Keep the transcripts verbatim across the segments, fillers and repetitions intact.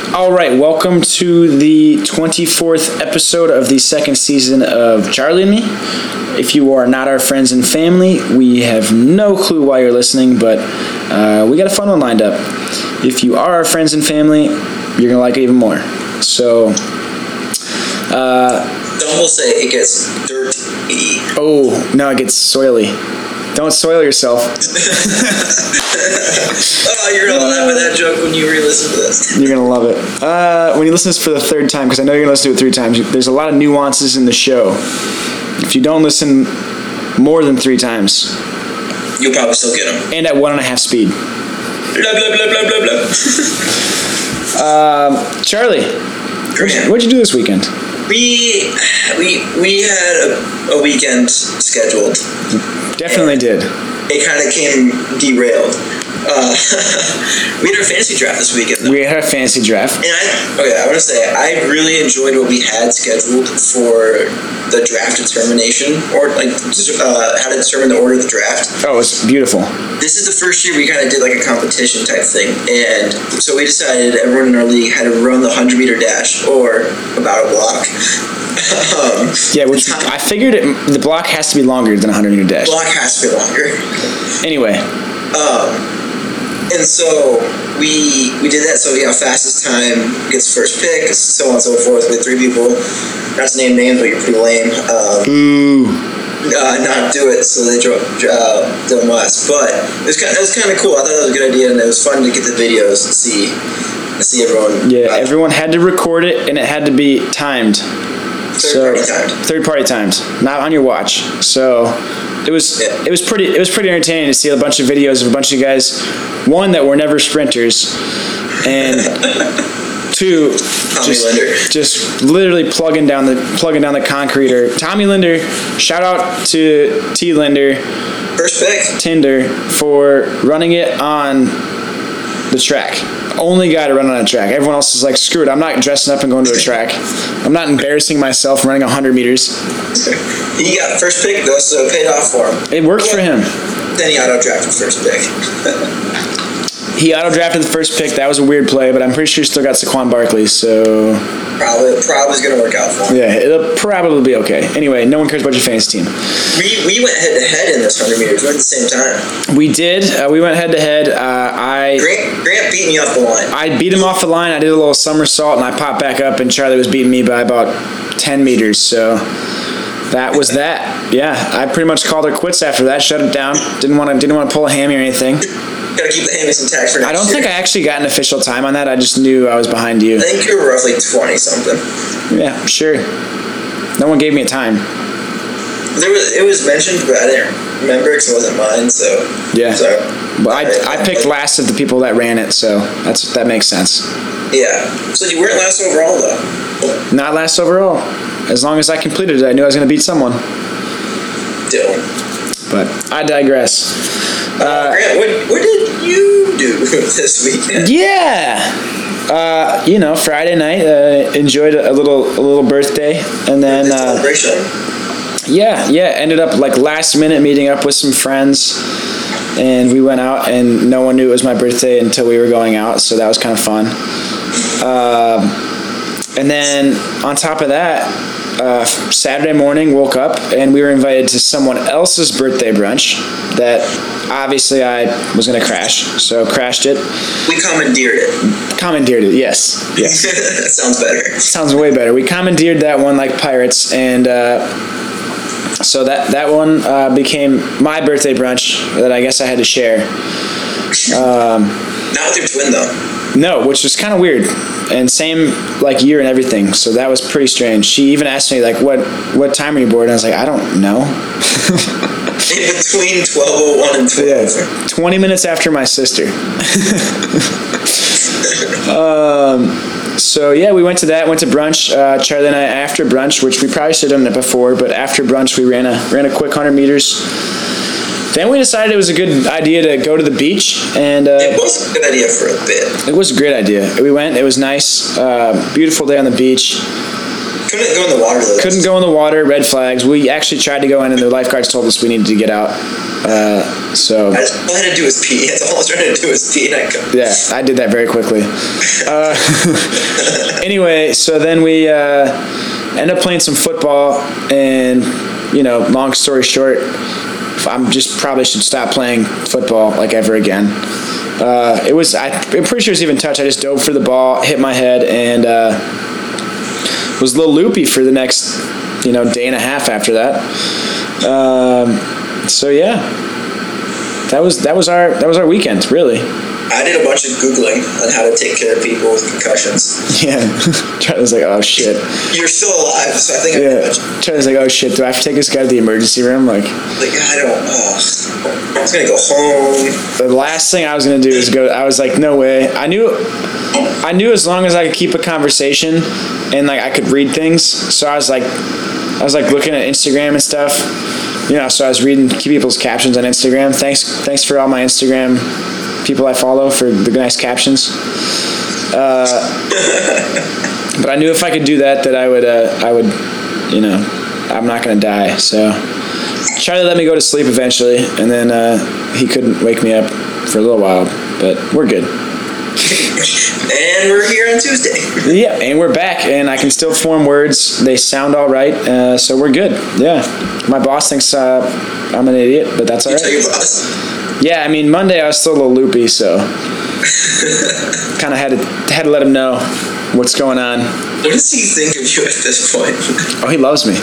All right, welcome to the twenty-fourth episode of the second season of Charlie and Me. If you are not our friends and family, we have no clue why you're listening, but uh, we got a fun one lined up. If you are our friends and family, you're going to like it even more. So, uh... Don't we'll say it gets dirty. Oh, no, it gets soily. Don't soil yourself. Oh, you're going to laugh at that joke when you re-listen to this. You're going to love it. Uh, when you listen to this for the third time, because I know you're going to listen to it three times, there's a lot of nuances in the show. If you don't listen more than three times, you'll probably still get them. And at one and a half speed. Blah, blah, blah, blah, blah, blah. um, Charlie, Grant, what'd you do this weekend? We we we had a, a weekend scheduled. Definitely did. It kind of came derailed. Uh, we had our fantasy draft this weekend, though. We had our fantasy draft. And I, okay, I want to say, I really enjoyed what we had scheduled for the draft determination, or like uh, how to determine the order of the draft. Oh, it's beautiful. This is the first year we kind of did like a competition type thing. And so we decided everyone in our league had to run the one hundred meter dash, or about a block. um, yeah, which I figured it, the block has to be longer than a one hundred meter dash. Block has to be longer. Anyway. Um... And so we we did that. So yeah, fastest time gets first pick, so on and so forth. With three people, not to name names, but you're pretty lame. Um, Ooh. Uh, not do it, so they drove uh, them last. But it was kind of, it was kind of cool. I thought that was a good idea, and it was fun to get the videos and see and see everyone. Yeah, uh, everyone had to record it, and it had to be timed. Third so, party timed. Third party timed, not on your watch. So. It was yeah. it was pretty it was pretty entertaining to see a bunch of videos of a bunch of guys, one that were never sprinters, and two Tommy just, Linder. just literally plugging down the plugging down the concrete. Or Tommy Linder, shout out to T Linder, first pick Tinder, for running it on the track. Only guy to run on a track. Everyone else is like, screw it, I'm not dressing up and going to a track. I'm not embarrassing myself running one hundred meters. He got first pick, though, so it paid off for him. It worked yeah. for him. Then he auto-drafted first pick. He auto-drafted the first pick. That was a weird play, but I'm pretty sure he still got Saquon Barkley, so... Probably, probably going to work out for him. Yeah, it'll probably be okay. Anyway, no one cares about your fantasy team. We we went head-to-head in this one hundred meters. We went at the same time. We did. Uh, we went head-to-head. Uh, I Grant, Grant beat me off the line. I beat him off the line. I did a little somersault, and I popped back up, and Charlie was beating me by about ten meters, so... That was that. Yeah, I pretty much called her quits after that. Shut it down. Didn't want to. Didn't want to pull a hammy or anything. Gotta keep the hammies intact for next I don't year. think I actually got an official time on that. I just knew I was behind you. I think you were roughly twenty something. Yeah, sure. No one gave me a time. There was it was mentioned, but I didn't remember because it wasn't mine. So yeah. So but I I picked last of the people that ran it, so that's that makes sense. Yeah. So you weren't last overall though. Not last overall. As long as I completed it, I knew I was going to beat someone. Dylan. But I digress. Uh, uh, Grant, what, what did you do this weekend? Yeah. Uh, you know, Friday night, uh, enjoyed a little a little birthday. And then... Uh, celebration? Yeah, yeah. Ended up, like, last minute meeting up with some friends. And we went out, and no one knew it was my birthday until we were going out. So that was kind of fun. Uh, and then, on top of that... Uh, Saturday morning, woke up, and we were invited to someone else's birthday brunch that obviously I was going to crash, so crashed it. We commandeered it. Commandeered it, yes. yes. That sounds better. Sounds way better. We commandeered that one like pirates, and uh, so that, that one uh, became my birthday brunch that I guess I had to share. Um, Not with your twin, though. No, which was kind of weird, and same like year and everything. So that was pretty strange. She even asked me like, "What what time are you born?" And I was like, "I don't know." In between twelve oh one and twelve. Yeah, twenty minutes after my sister. um. So yeah, we went to that. Went to brunch. Uh, Charlie and I after brunch, which we probably should have done it before, but after brunch we ran a ran a quick hundred meters. Then we decided it was a good idea to go to the beach, and uh, it was a good idea for a bit. It was a great idea. We went. It was nice, uh, beautiful day on the beach. Couldn't go in the water, though. Couldn't go in the water, red flags. We actually tried to go in, and the lifeguards told us we needed to get out. Uh, so. I just, all I had to do was pee. That's all I was trying to do was pee, and I could. Yeah, I did that very quickly. Uh, anyway, so then we uh, ended up playing some football, and, you know, long story short, I'm just probably should stop playing football, like, ever again. Uh, it was, I, I'm pretty sure it was even touch. I just dove for the ball, hit my head, and uh, was a little loopy for the next, you know, day and a half after that. Um, so yeah, that was that was our that was our weekend, really. I did a bunch of Googling on how to take care of people with concussions. Yeah, Charlie's like, oh shit. You're still alive, so I think I Yeah, Charlie's like, oh shit. Do I have to take this guy to the emergency room? Like, like I don't. Oh, I was gonna go home. The last thing I was gonna do is go. I was like, no way. I knew, I knew as long as I could keep a conversation, and like I could read things. So I was like, I was like looking at Instagram and stuff. You know, so I was reading people's captions on Instagram. Thanks, thanks for all my Instagram people I follow for the nice captions. Uh, but I knew if I could do that, that I would, uh, I would, you know, I'm not gonna die. So Charlie let me go to sleep eventually, and then uh, he couldn't wake me up for a little while. But we're good. And we're here on Tuesday. Yeah, and we're back, and I can still form words. They sound all right, uh, so we're good. Yeah, my boss thinks uh, I'm an idiot, but that's all You right. tell your boss. Yeah, I mean Monday I was still a little loopy, so kind of had to had to let him know what's going on. What does he think of you at this point? Oh, he loves me.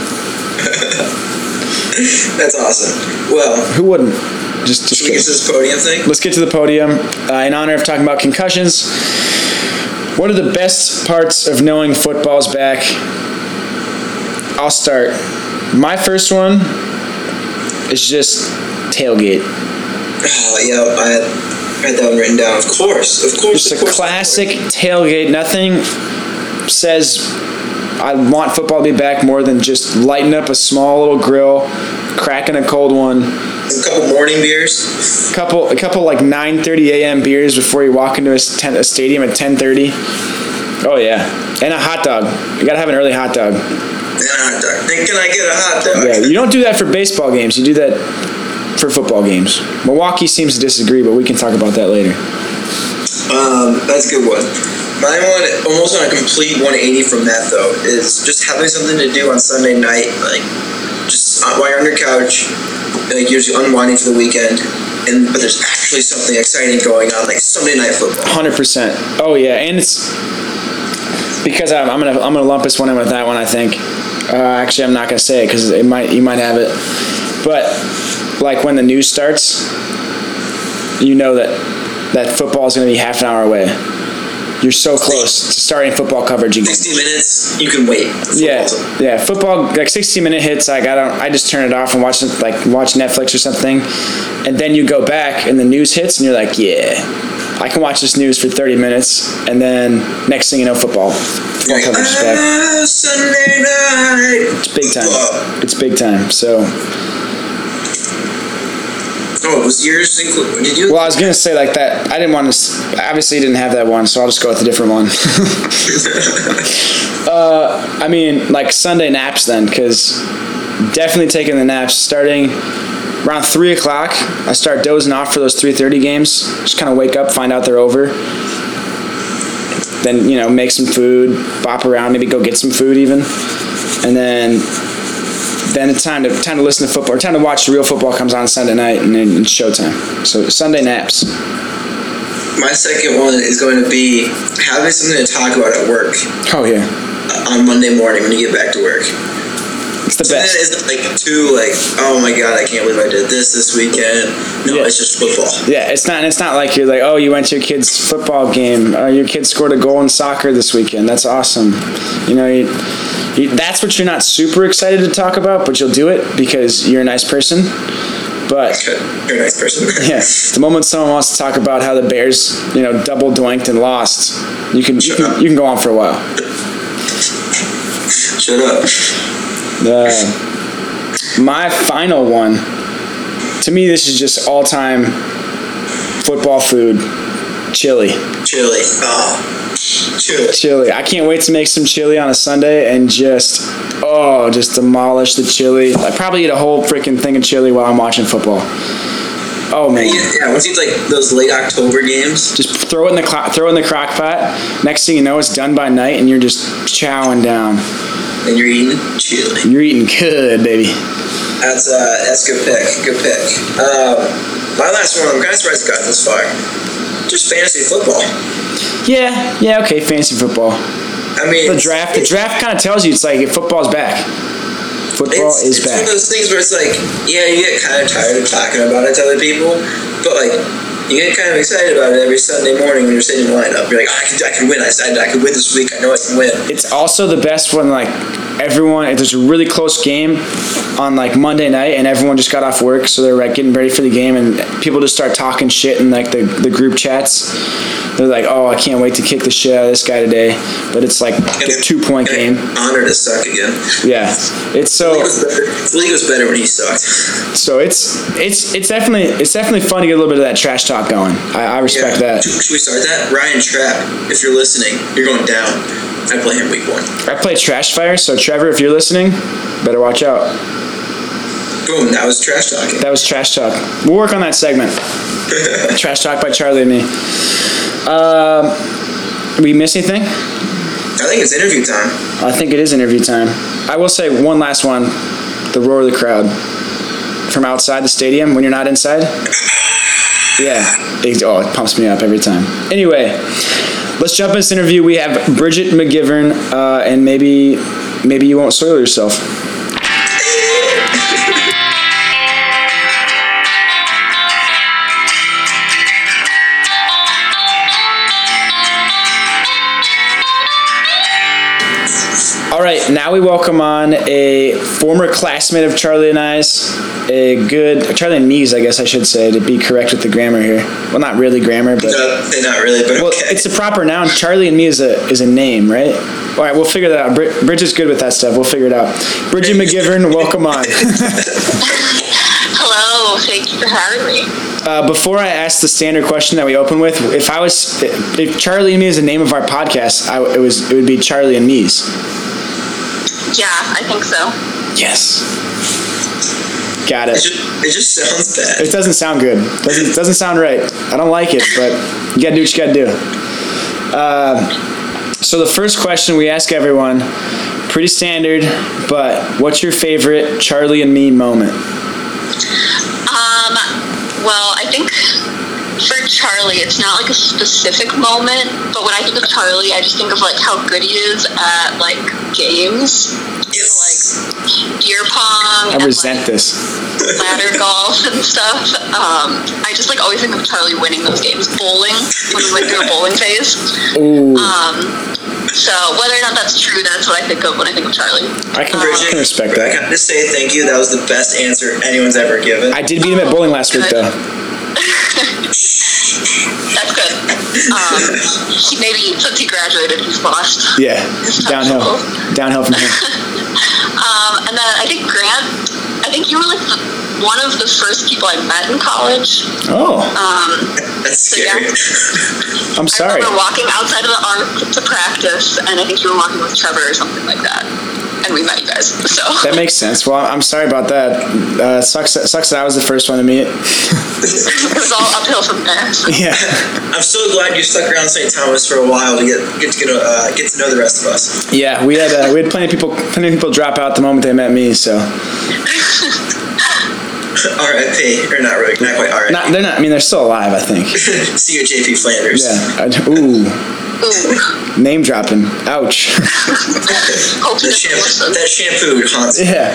That's awesome. Well, Who wouldn't? Just, just should we get to kidding. this podium thing? Let's get to the podium. Uh, in honor of talking about concussions, what are the best parts of knowing football's back? I'll start. My first one is just tailgate. Oh, yeah, I had, I had that one written down. Of course, of course, Just of a course. classic tailgate. Nothing says I want football to be back more than just lighting up a small little grill, cracking a cold one. A couple morning beers. Couple, a couple like nine thirty a.m. beers before you walk into a, ten, a stadium at ten thirty. Oh yeah, and a hot dog. You gotta have an early hot dog. And a hot dog. Then can I get a hot dog? Yeah, you don't do that for baseball games. You do that for football games. Milwaukee seems to disagree, but we can talk about that later. Um, that's a good one. My one, almost on a complete one eighty from that though, is just having something to do on Sunday night, like just while you're on your couch, like you're just unwinding for the weekend, and but there's actually something exciting going on, like Sunday night football. Hundred percent. Oh yeah, and it's because I'm, I'm gonna I'm gonna lump this one in with that one. I think. Uh, actually, I'm not gonna say it because it might you might have it, but like when the news starts, you know that that football is gonna be half an hour away. You're so close to starting football coverage again. sixty minutes, you can wait. Yeah, Football's- yeah. Football like sixty minute hits. Like I don't. I just turn it off and watch it, like watch Netflix or something, and then you go back and the news hits and you're like, yeah, I can watch this news for thirty minutes, and then next thing you know, football. Football coverage is back. Ah, Sunday night. It's big time. Football. It's big time. So, Oh, was yours included? Did you? well, I was gonna say like that. I didn't want to. Obviously, didn't have that one, so I'll just go with a different one. uh, I mean, like Sunday naps then, because definitely taking the naps starting around three o'clock. I start dozing off for those three thirty games. Just kind of wake up, find out they're over. Then you know, make some food, bop around, maybe go get some food even, and then. Then it's time to time to listen to football, or time to watch the real football comes on Sunday night, and then it's showtime. So Sunday naps. My second one is going to be having something to talk about at work Oh yeah, on Monday morning when you get back to work. it's the So then best. it isn't like too like, oh my god, I can't believe I did this this weekend. No, Yeah. it's just football. Yeah, it's not. It's not like you're like, oh, you went to your kid's football game. Uh, your kid scored a goal in soccer this weekend. That's awesome. You know, you, you, that's what you're not super excited to talk about, but you'll do it because you're a nice person. But Good. You're a nice person. yeah, the moment someone wants to talk about how the Bears, you know, double doinked and lost, you can you can, you can go on for a while. Shut up. Uh, my final one, to me, this is just all-time football food, chili. Chili. Oh. Chili. Chili. I can't wait to make some chili on a Sunday and just, oh, just demolish the chili. I probably eat a whole freaking thing of chili while I'm watching football. Oh man. Yeah, once you eat like those late October games. Just throw it in the clo- throw it in the crock pot. Next thing you know, it's done by night, and you're just chowing down. And you're eating chili. You're eating good, baby. That's uh, that's a good pick. Good pick. Um, my last one. I'm kind of surprised it got this far. Just fantasy football. Yeah, yeah, okay, fantasy football. I mean, the draft. The draft kind of tells you it's like football's back. Football it's, is it's back. It's one of those things where it's like, yeah, you get kind of tired of talking about it to other people, but like, you get kind of excited about it every Sunday morning when you're sitting in the lineup. You're like, oh, I can, I can win. I said I can win this week. I know I can win. It's also the best when like everyone, if there's a really close game on like Monday night and everyone just got off work, so they're like getting ready for the game, and people just start talking shit in like the, the group chats. They're like, oh, I can't wait to kick the shit out of this guy today. But it's like a two point game. Honored to suck again. Yeah, it's so. The league was better when he sucked. So it's it's it's definitely it's definitely fun to get a little bit of that trash talk going. I, I respect yeah. that. Should we start that? Ryan Trapp, if you're listening, you're going down. I play him week one. I play Trash Fire, so Trevor, if you're listening, better watch out. Boom, that was trash talking. That was trash talk. We'll work on that segment. Trash talk by Charlie and me. Um, we miss anything? I think it's interview time. I think it is interview time. I will say one last one. The roar of the crowd. From outside the stadium when you're not inside. Yeah. It, oh, it pumps me up every time. Anyway, let's jump in this interview. We have Bridget McGivern, uh, and maybe maybe you won't soil yourself. All right, now we welcome on a former classmate of Charlie and I's, a good Charlie and me's, I guess I should say, to be correct with the grammar here. Well, not really grammar, but no, they're not really. But well, okay. It's a proper noun. Charlie and me is a is a name, right? All right, we'll figure that out. Brid- Bridget's good with that stuff. We'll figure it out. Bridget McGivern, welcome on. Hello, thank you for having me. Uh, before I ask the standard question that we open with, if I was, if Charlie and Me is the name of our podcast, I, it was it would be Charlie and Me's. Yeah, I think so. Yes. Got it. It just, it just sounds bad. It doesn't sound good. Doesn't doesn't sound right. I don't like it, but you gotta do what you gotta do. Uh, so the first question we ask everyone, pretty standard, but what's your favorite Charlie and Me moment? Um, well, I think for Charlie, it's not like a specific moment, but when I think of Charlie, I just think of like how good he is at like games. Yes. So, like beer pong. I and, resent like, this. ladder golf and stuff. Um, I just like always think of Charlie winning those games. Bowling, when we went through a bowling phase. Ooh. Um, so whether or not that's true, that's what I think of when I think of Charlie. I can, Um, I can respect I that. got to say thank you. That was the best answer anyone's ever given. I did beat him at bowling last week, though. That's good. Um, he maybe since he graduated, he's lost. Yeah, his downhill, touch. downhill from here. Um, and then I think Grant. I think you were like the, one of the first people I met in college. Oh, Um, That's so scary. yeah. I'm sorry. I remember walking outside of the arc to practice, and I think you were walking with Trevor or something like that. And we met you guys. So That makes sense. Well, I'm sorry about that. Uh, sucks. Sucks that I was the first one to meet. it was all uphill from there. So. Yeah. I'm so glad you stuck around Saint Thomas for a while to get get to get, uh, get to know the rest of us. Yeah, we had uh, we had plenty of people plenty of people drop out the moment they met me. So R I P or not really, not quite R I P. not they're not. I mean, they're still alive. I think. See you, J P Flanders. Yeah. I, ooh. Ooh. Name dropping. Ouch. Hope That, he doesn't shampoo, listen. that shampoo haunts. Yeah.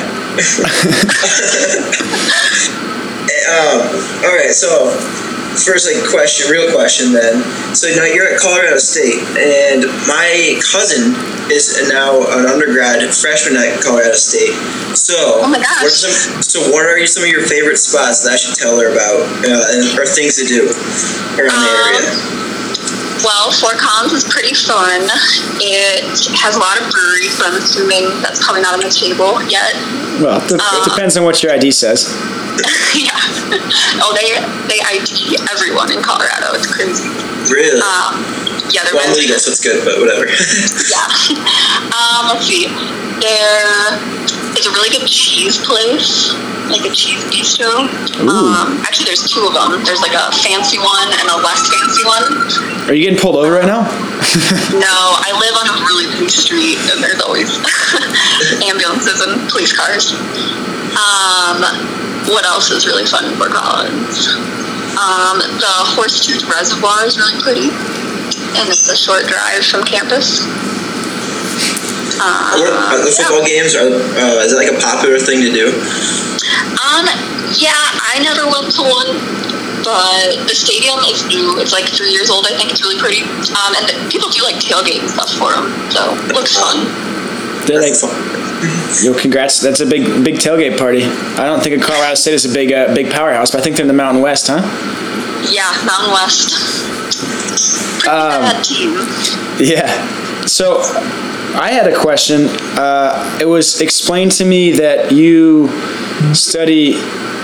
Um, all right, so first, like, question, real question then. So now you're at Colorado State, and my cousin is now an undergrad freshman at Colorado State. So, Oh my gosh. What are some, so what are some of your favorite spots that I should tell her about, uh, and, or things to do around the Um, area? Well, Fort Collins is pretty fun. It has a lot of breweries, but I'm assuming that's probably not on the table yet. Well, it Uh, depends on what your I D says. Yeah. Oh, they they I D everyone in Colorado. It's crazy. Really? Um, Yeah, they're well, I'm red. legal, so it's good, but whatever. Yeah. Um, let's see. There is a really good cheese place, like a cheese bistro. Um, actually, there's two of them. There's like a fancy one and a less fancy one. Are you getting pulled over right now? No, I live on a really busy street, and there's always ambulances and police cars. Um, what else is really fun in Fort Collins? Um, the Horsetooth Reservoir is really pretty, and it's a short drive from campus. Uh, What, are the football yeah. games, are, uh, is it like a popular thing to do? Um, yeah, I never went to one, but the stadium is new. It's like three years old, I think. It's really pretty. Um, and the, people do like tailgate and stuff for them, so it looks fun. They're like, That's fun. yo, congrats! That's a big, big tailgate party. I don't think Colorado State is a big, uh, big powerhouse, but I think they're in the Mountain West, huh? Yeah, Mountain West. Pretty Um, bad team. Yeah. So, I had a question. Uh, it was explained to me that you study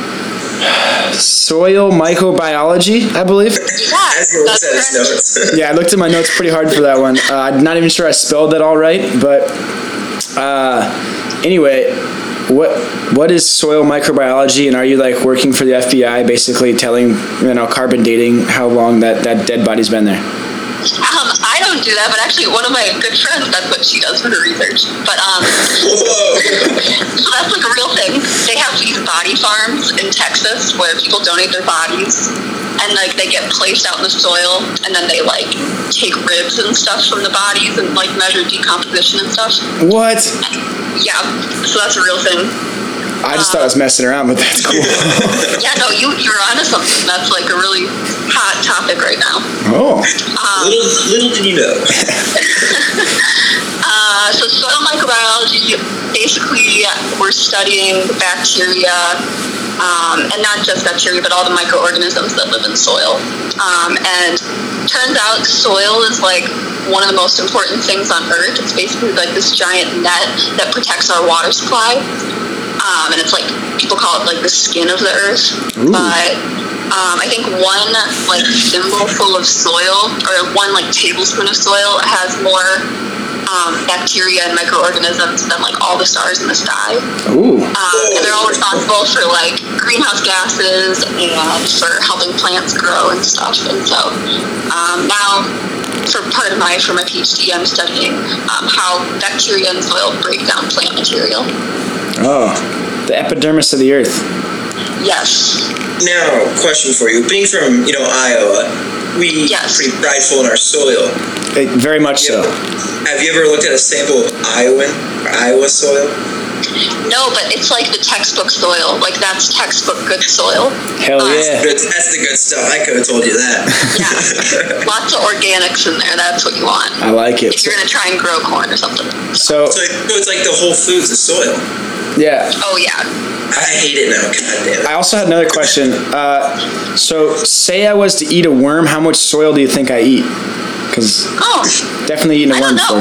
soil microbiology, I believe. Yeah, As he looks that's at his correct. notes. Yeah, I looked at my notes pretty hard for that one. Uh, I'm not even sure I spelled that all right, but uh, anyway, what what is soil microbiology, and are you like working for the F B I, basically telling, you know, carbon dating how long that, that dead body's been there? Um, I don't do that, but actually one of my good friends, that's what she does for her research. But um, Whoa. so that's like a real thing. They have these body farms in Texas where people donate their bodies, and like they get placed out in the soil, and then they like take ribs and stuff from the bodies and like measure decomposition and stuff. What? Yeah, so that's a real thing. I just thought I was messing around, but that's cool. Yeah, no, you you're onto something. That's like a really hot topic right now. Oh. Um, Little, little did you know. Uh, so soil microbiology, basically we're studying the bacteria, um, and not just bacteria, but all the microorganisms that live in soil. Um, and turns out soil is like one of the most important things on Earth. It's basically like this giant net that protects our water supply. Um, and it's like, people call it like the skin of the Earth. Ooh. But um, I think one like thimbleful of soil, or one like tablespoon of soil has more um, bacteria and microorganisms than like all the stars in the sky. Ooh. Um, and they're all responsible for like greenhouse gases and for helping plants grow and stuff. And so um, now, for part of my for my PhD, I'm studying um, how bacteria and soil break down plant material. Oh. The epidermis of the earth. Yes. Now, question for you. Being from, you know, Iowa, we Yes. pretty prideful in our soil. Eh, very much so. Have you ever looked at a sample of Iowan or Iowa soil? No, but it's like the textbook soil. Like that's textbook good soil. Hell Uh, yeah. Good, that's the good stuff. I could have told you that. Yeah. Lots of organics in there. That's what you want. I like it. If you're gonna try and grow corn or something. So, So it's like the Whole Foods of soil. yeah. Oh yeah. I hate it now. God damn it. I also had another question. Uh, so, say I was to eat a worm, how much soil do you think I eat? Because Oh. definitely eating a I worm don't know.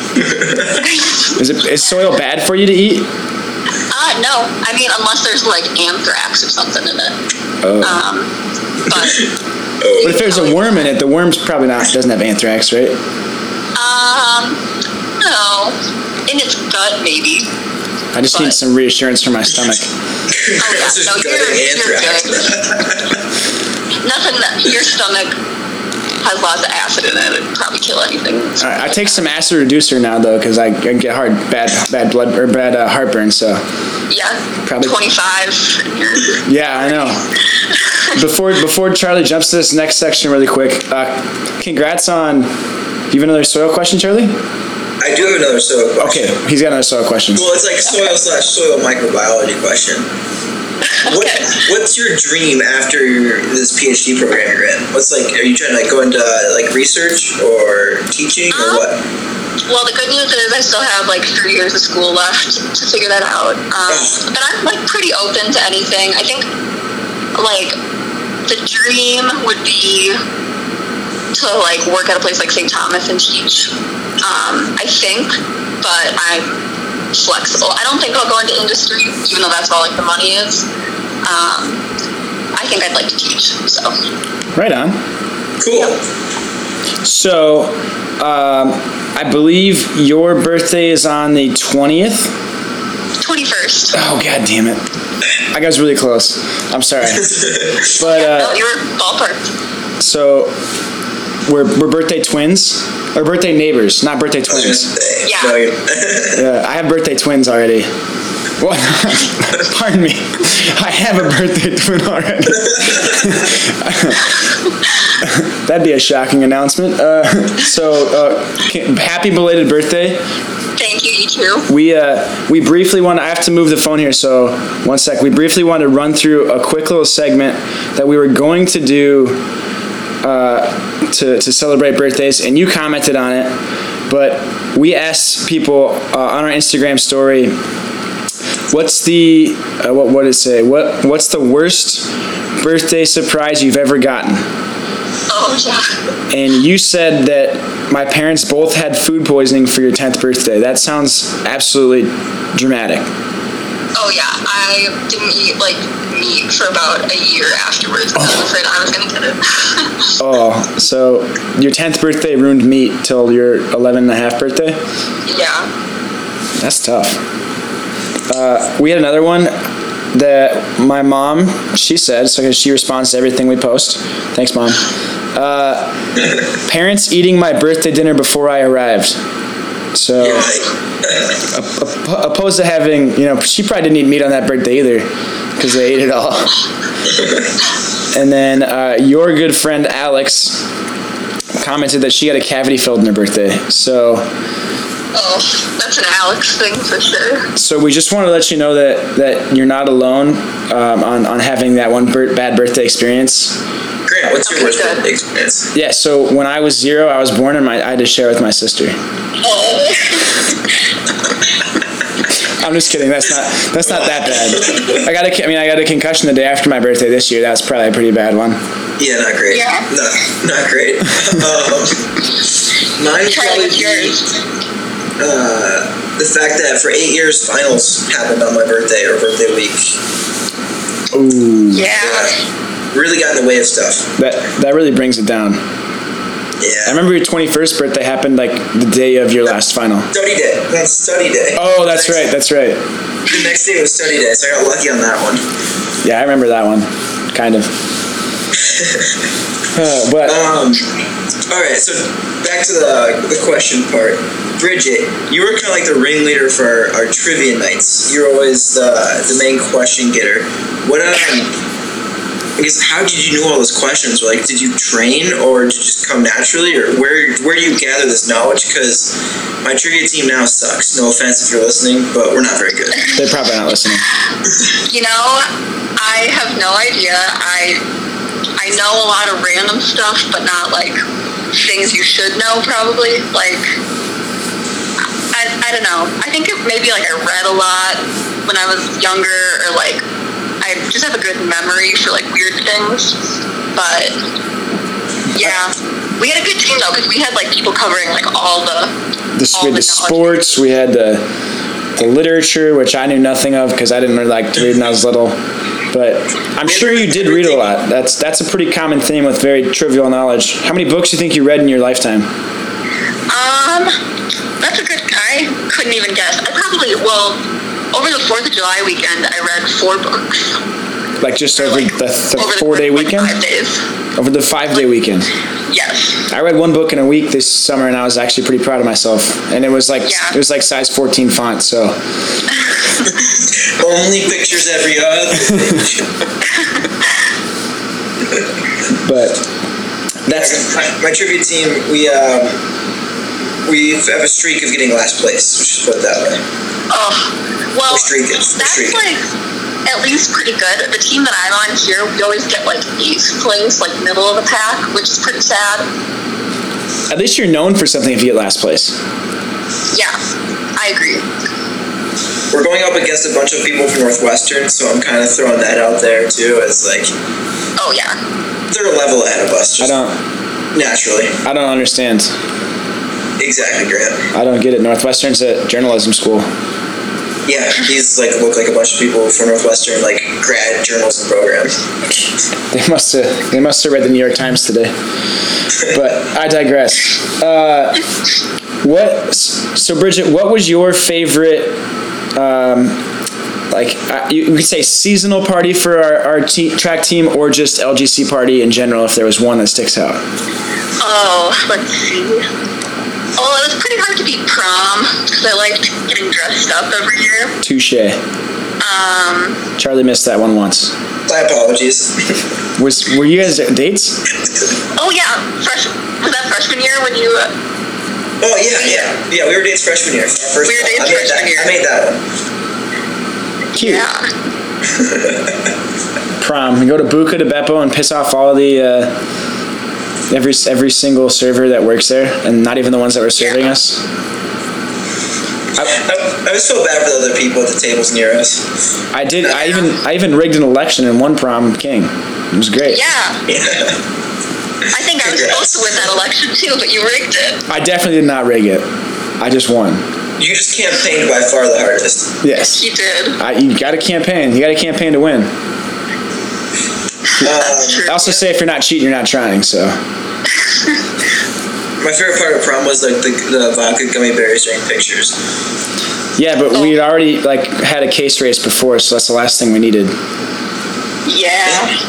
before. Is it is soil bad for you to eat? Uh, no. I mean, unless there's like anthrax or something in it. Oh. Um, but Oh, But if there's a worm in it, the worm's probably not doesn't have anthrax, right? um, no. In its gut, maybe. I just need But- some reassurance from my stomach. Oh yeah. This is No, good you're, you're anthrax. good. Nothing that your stomach has lots of acid in it. It'd probably kill anything. All right, I take some acid reducer now though, because I, I get hard bad bad blood or bad uh, heartburn. So Yeah. Probably- twenty-five. And you're, yeah, I know. Before before Charlie jumps to this next section really quick, uh, congrats on. You have another soil question, Charlie? I do have another soil question. Okay, he's got another soil question. Well, it's like soil slash soil microbiology question. What, Okay. what's your dream after your, this PhD program you're in? What's like, are you trying to like go into like research or teaching or Um, what? Well, the good news is I still have like three years of school left to figure that out. Um, but I'm like pretty open to anything. I think like the dream would be to like work at a place like Saint Thomas and teach. Um, I think, but I'm flexible. I don't think I'll go into industry, even though that's where like the money is. Um, I think I'd like to teach. So Right on. Cool. So, um, I believe your birthday is on the twentieth. twenty-first. Oh, god damn it. I was really close. I'm sorry. But, uh, No, you were ballpark. so, we're, we're birthday twins? Or birthday neighbors, not birthday twins. Yeah. No, you're- Yeah, I have birthday twins already. What? Pardon me. I have a birthday twin already. That'd be a shocking announcement. Uh, so, uh, ca- happy belated birthday. Thank you, you too. We uh, we briefly want. I have to move the phone here, so one sec. We briefly want to run through a quick little segment that we were going to do uh, to to celebrate birthdays, and you commented on it. But we asked people uh, on our Instagram story, what's the uh, what what did it say? What what's the worst birthday surprise you've ever gotten? Oh, yeah. And you said that my parents both had food poisoning for your tenth birthday. That sounds absolutely dramatic. Oh, yeah. I didn't eat, like, meat for about a year afterwards because I was afraid I was going to get it. Oh, so your tenth birthday ruined meat till your eleven and a half birthday? Yeah. That's tough. Uh, we had another one that my mom, she said, so 'cause she responds to everything we post. Thanks, Mom. Uh, parents eating my birthday dinner before I arrived. So, op- op- opposed to having, you know, she probably didn't eat meat on that birthday either, because they ate it all. And then uh, your good friend Alex commented that she had a cavity filled in her birthday. So, Oh, that's an Alex thing for sure. so we just want to let you know that, that you're not alone um, on, on having that one bir- bad birthday experience. Grant, what's your Okay, worst good. birthday experience? Yeah, so when I was zero, I was born and my, I had to share with my sister. Oh. I'm just kidding. That's not that's not that bad. I got a, I mean, I got a concussion the day after my birthday this year. That's probably a pretty bad one. Yeah, not great. Yeah. Not, not great. um, mine would Charlie, probably what's be yours? uh, the fact that for eight years finals happened on my birthday or birthday week. Ooh, Yeah. Yeah. Really got in the way of stuff. that that really brings it down. Yeah. I remember your twenty-first birthday happened like the day of your last final. Study day. That's study day. Oh, that's The next- right. That's right. The next day was study day, so I got lucky on that one. Yeah, I remember that one, kind of. Uh, but Um, all right, so back to the the question part. Bridget, you were kind of like the ringleader for our, our trivia nights. You're always the the main question getter. What um, I guess how did you know all those questions? Like, did you train or did it just come naturally, or where where do you gather this knowledge? Because my trivia team now sucks. No offense if you're listening, but we're not very good. they're probably not listening. You know, I have no idea. I I know a lot of random stuff, but not like things you should know probably. Like I, I don't know. I think it maybe like I read a lot when I was younger, or like I just have a good memory for like weird things. But yeah, we had a good team though because we had like people covering like all the The, all we had the knowledge. sports, we had the the literature, which I knew nothing of because I didn't really like to read when I was little. But I'm sure you did read a lot. That's that's a pretty common theme with very trivial knowledge. How many books do you think you read in your lifetime? Um, that's a good. I couldn't even guess. I probably well over the Fourth of July weekend, I read four books. Like just over Like, the, the over the four day course of, weekend? Like five days. Over the five day weekend. Yes. I read one book in a week this summer, and I was actually pretty proud of myself. And it was like Yeah. it was like size fourteen font. So Only pictures every other page. but that's my, my trivia team. We um, we have a streak of getting last place. We should put it that way. Oh, well, We're streaking. We're that's streaking. like at least pretty good. The team that I'm on here, we always get like eighth place, like middle of the pack, which is pretty sad. at least you're known for something if you get last place. Yeah, I agree. We're going up against a bunch of people from Northwestern, so I'm kind of throwing that out there too as like Oh yeah. they're a level ahead of us. I Just don't naturally. I don't understand. Exactly, Grant. I don't get it. Northwestern's a journalism school. Yeah, these like look like a bunch of people from Northwestern. Like grad journalism program. They must have. They must have read the New York Times today. But I digress. Uh, what? So, Bridget, what was your favorite? Um, like uh, you, you could say seasonal party for our, our te- track team, or just L G C party in general. If there was one that sticks out. Oh, let's see. Oh, it was pretty hard to beat prom because I liked getting dressed up every year. Touche. Um, Charlie missed that one once. My apologies. Was were you guys at dates? oh yeah, fresh. Was that freshman year when you? Uh, Oh yeah, yeah, yeah. We were dates freshman year. Our first We were dates I made freshman that, year. I made that one. Cute. yeah. Prom. We go to Buca de Beppo and piss off all the uh, every every single server that works there, and not even the ones that were serving Yeah. us. I, I, I was so bad for the other people at the tables near us. I did. I even I even rigged an election and won prom king. It was great. Yeah. Yeah. I think I was Congrats. supposed to win that election too, but you rigged it. I definitely did not rig it. I just won. You just campaigned by far the hardest. Yes. You did. I, you got to campaign. You got to campaign to win. That's true. I also say if you're not cheating, you're not trying. So. My favorite part of prom was like the, the vodka gummy berries during pictures. Yeah, but we had already like had a case race before, so that's the last thing we needed. Yeah.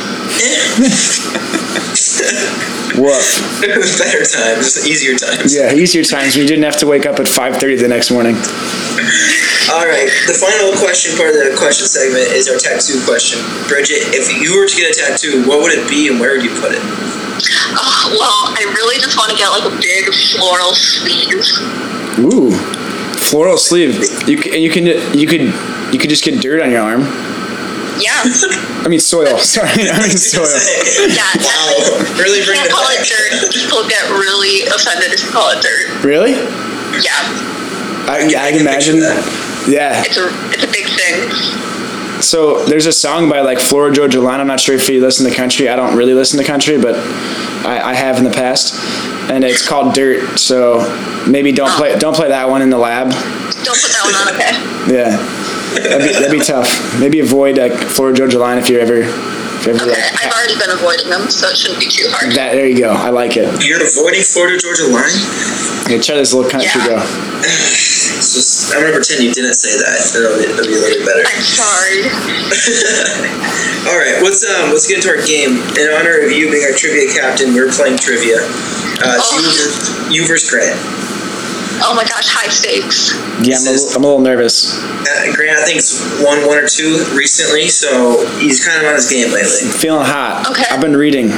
Woof. Better times, easier times. Yeah, easier times when you didn't have to wake up at five thirty the next morning. All right, the final question part of the question segment is our tattoo question. Bridget, if you were to get a tattoo, what would it be and where would you put it? Oh, well, I really just want to get like a big floral sleeve. Ooh, floral sleeve. You can, you can you could you could just get dirt on your arm. Yeah. I mean soil. Sorry, I mean soil. Yeah. Wow, really You bring can't it call back. it dirt. People get really offended if you call it dirt. Really? Yeah. I, yeah, I can imagine. Yeah. It's a it's a big thing. So there's a song by like Flora Georgia Line. I'm not sure if you listen to country. I don't really listen to country, but I, I have in the past, and it's called Dirt. So maybe don't play don't play that one in the lab. Don't put that one on, okay? Yeah, that'd be, that'd be tough. Maybe avoid like Flora Georgia Line if you're ever if you're ever Okay. like I've already been avoiding them, so it shouldn't be too hard. that. There you go. I like it. You're avoiding Florida Georgia line? Okay, try this little country Yeah. go. It's just, I'm gonna pretend you didn't say that. It'll be, it'll be a little better. I'm sorry. All right, let's um, let's get into our game. In honor of you being our trivia captain, we're playing trivia. Uh, it's you, ver- you versus Grant. Oh my gosh, high stakes. Yeah, I'm a, little, I'm a little nervous. Uh, Grant, I think, won one or two recently, so he's kind of on his game lately. Feeling hot. Okay. I've been reading.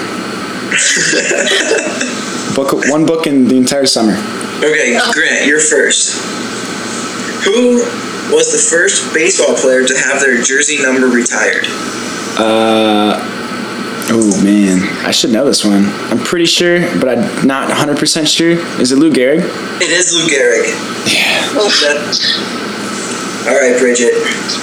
book one book in the entire summer. Okay, Grant, you're first. Who was the first baseball player to have their jersey number retired? Uh, oh man, I should know this one. I'm pretty sure, but I'm not one hundred percent sure. Is it Lou Gehrig? It is Lou Gehrig. Yeah. All right, Bridget.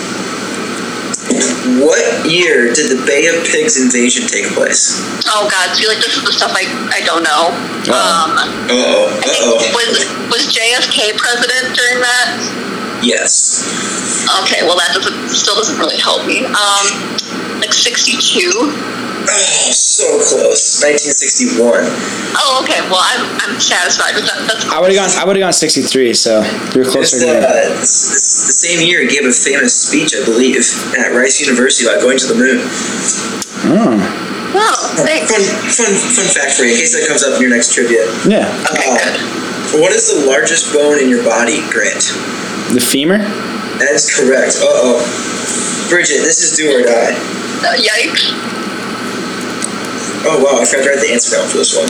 What year did the Bay of Pigs invasion take place? Oh god, I feel like this is the stuff I, I don't know. Uh-oh. Um, Uh-oh. I think, Uh-oh. was was J F K president during that? Yes. Okay, well that doesn't still doesn't really help me. Um, like sixty-two. Oh, so close. nineteen sixty-one. Oh, okay. Well, I'm I'm satisfied with that. That's I would have gone. I would have gone sixty-three. So you're It's, closer uh, to me. it's, it's the same year he gave a famous speech, I believe, at Rice University about going to the moon. Oh. Oh, thanks. Fun, fun, fun fact for you, in case that comes up in your next trivia. Yeah. Uh, what is the largest bone in your body, Grant? The femur. That is correct. Uh-oh. Bridget, this is do or die. Uh, yikes. Oh, wow, I forgot to write the answer down for this one.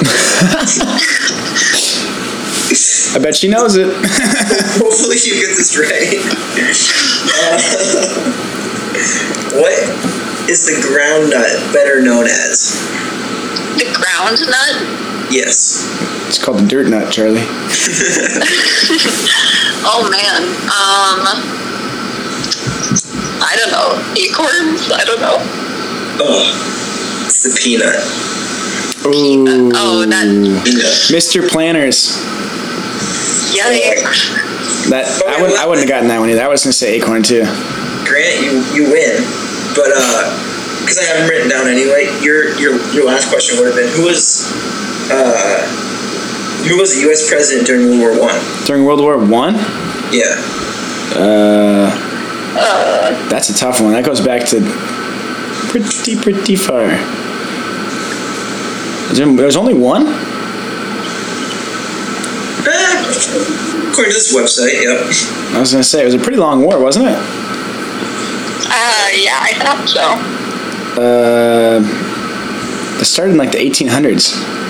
I bet she knows it. Hopefully you get this right. Uh, what is the ground nut better known as? The ground nut? Yes. It's called the dirt nut, Charlie. Oh man. Um, I don't know. Acorns? I don't know. Oh, it's the peanut. Ooh. Oh, that. Peanut. Mister Planners. Yikes. That I wouldn't. I wouldn't have gotten that one either. I was gonna say acorn too. Grant, you, you win. But because I have them written down anyway, your your your last question would have been who was uh, who was the U S president during World War One? During World War One? Yeah. Uh, that's a tough one. That goes back to pretty pretty far. There's only one? Eh, according to this website, yep. I was gonna say it was a pretty long war, wasn't it? Uh, yeah, I thought so. Uh, it started in like the eighteen hundreds,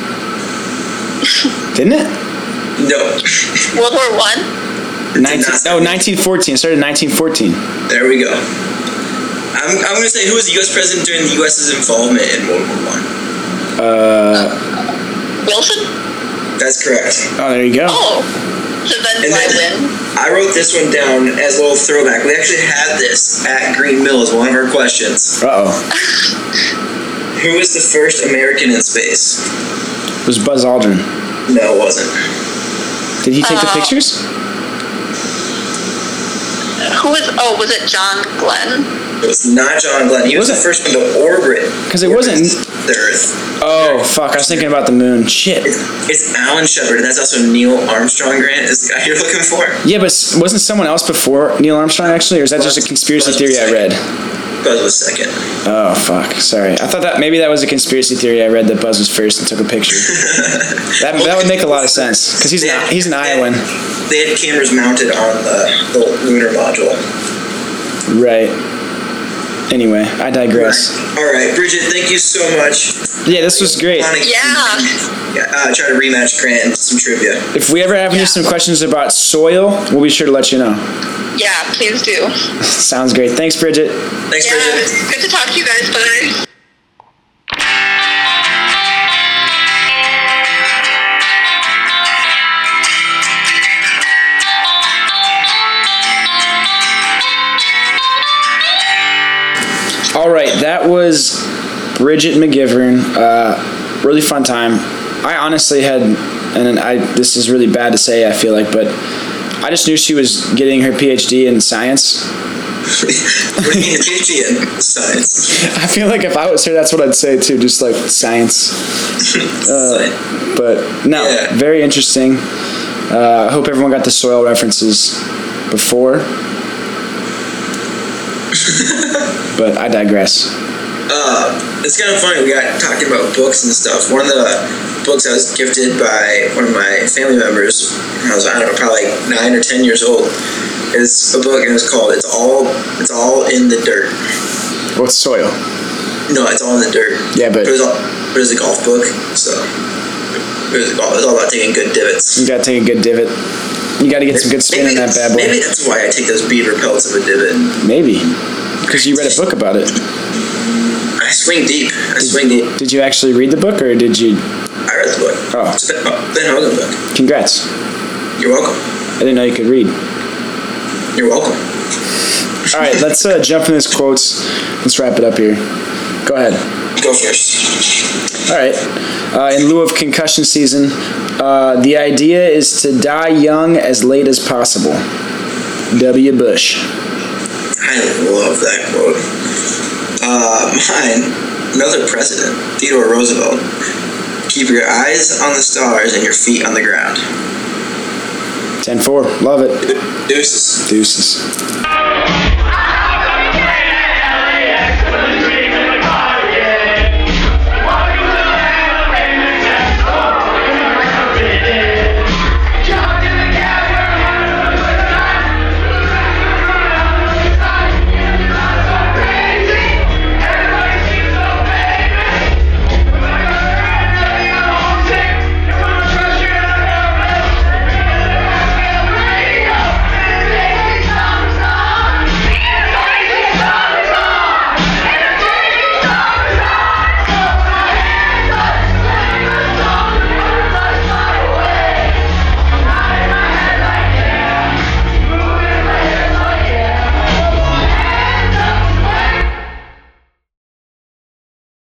didn't it? No. World War One. nineteen, no, nineteen fourteen. It started in nineteen fourteen. There we go. I'm, I'm going to say who was the U S president during the US's involvement in World War One? Uh, Wilson. That's correct. oh, there you go. Oh, so then do And I then- win? I wrote this one down as a little throwback. We actually had this at Green Mill as one of our questions. Uh oh. Who was the first American in space? It was Buzz Aldrin. No, it wasn't. Did he take the Uh, pictures? Who was? Oh, was it John Glenn? It was not John Glenn. He was, Was the it? first one to orbit. 'Cause it wasn't- the Earth. Oh fuck! I was thinking about the moon. Shit. It's, it's Alan Shepard, and that's also Neil Armstrong. Grant is the guy you're looking for. Yeah, but s- wasn't someone else before Neil Armstrong actually, or is that just a conspiracy Buzz theory was I read? Buzz was second. Oh fuck! Sorry, I thought that maybe that was a conspiracy theory I read that Buzz was first and took a picture. That that would make a lot of sense because he's They an, had- he's an they had- Iowan, They had cameras mounted on the, the lunar module. right? Anyway, I digress. All right, Bridget, thank you so much. Yeah, this was great. Wanna- Yeah. Yeah, uh, try to rematch Grant and some trivia. If we ever have you Yeah. some questions about soil, we'll be sure to let you know. Yeah, please do. Sounds great. Thanks, Bridget. Thanks, Yeah, Bridget. good to talk to you guys. Bye. All right, that was Bridget McGivern. Uh, really fun time. I honestly had, and I this is really bad to say, I feel like, but I just knew she was getting her PhD in science. What do you mean, PhD in science? I feel like if I was her, that's what I'd say too, just like science. Uh, but no, Yeah. very interesting. Uh, I hope everyone got the soil references before. But I digress. Uh, it's kind of funny. We got talking about books and stuff. One of the books I was gifted by one of my family members, when I was, I don't know, probably like nine or ten years old, is a book, and it's called "It's All It's All in the Dirt." What's soil? No, it's all in the dirt. Yeah, but- it was, all, but it was a golf book, so it was, all, it was all about taking good divots. You gotta take a good divot. You gotta get some good spin in that bad boy. Maybe that's why I take those beaver pelts of a divot. Maybe. Because you read a book about it. I swing deep. I swing deep. Did you actually read the book, or did you? I read the book. Oh. It's a Ben, Ben Hogan book. Congrats. You're welcome. I didn't know you could read. You're welcome. All right, let's uh, jump in this quotes. Let's wrap it up here. Go ahead. Go first. All right. Uh, in lieu of concussion season, uh, the idea is to die young as late as possible. W. Bush. I love that quote. Uh, mine, another president, Theodore Roosevelt. Keep your eyes on the stars and your feet on the ground. ten four. Love it. Deuces. Deuces.